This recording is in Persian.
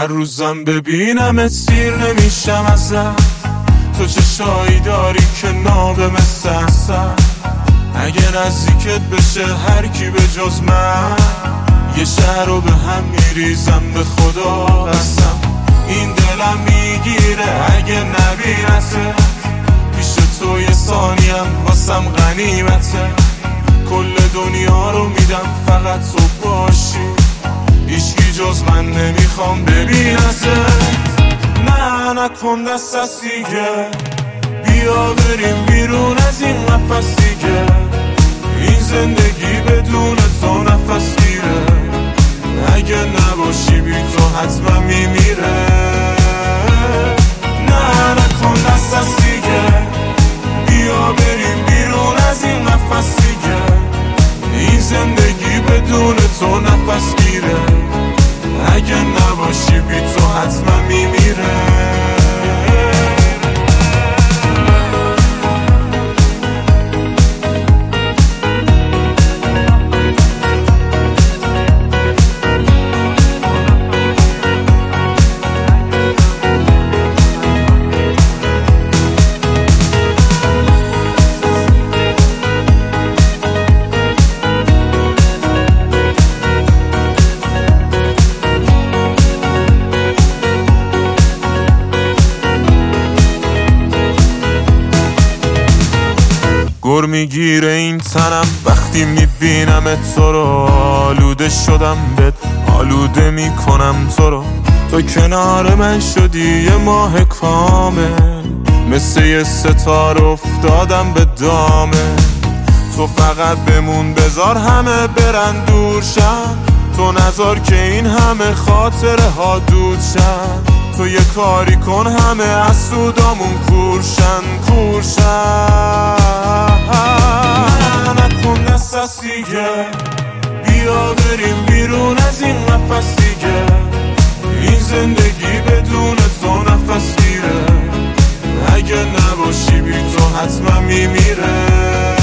روزم ببینم سیر نمیشم ازت. تو چشایی داری که نابه مثل اصل. اگه نزدیکت بشه هر کی به جز من، یه شهر رو به هم میریزم به خدا قسم. این دلم میگیره اگه نبینته، پیش تو یه ثانیم واسم غنیمته. کل دنیا رو میدم فقط تو باشی، هیچکی جز من نمیخوام ببینته. نه نکن دست از دیگه، بیا بریم بیرون از این قفس دیگه. این زندگی بدون تو نفس گیره، اگه نباشی بی تو حتما میمیره. نه نکن دست از دیگه، بیا بریم بیرون از این قفس دیگه. این زندگی بدون تو نفس گیره، اگه نباشی بی تو حتما میمیره. گر میگیره این تنم وقتی میبینم تو رو. آلوده شدم بهت، آلوده میکنم تو رو. تو کنار من شدی یه ماه کامل، مثل یه ستاره افتادم به دامه. تو فقط بمون بذار همه برن دور شن، تو نذار که این همه خاطره ها دود شن. تو یه کاری کن همه از سودامون کورشن. نه نکن دست از دیگه، بیا بریم بیرون از این قفس دیگه. این زندگی بدون تو نفس گیره، اگه نباشی بی تو حتما میمیره.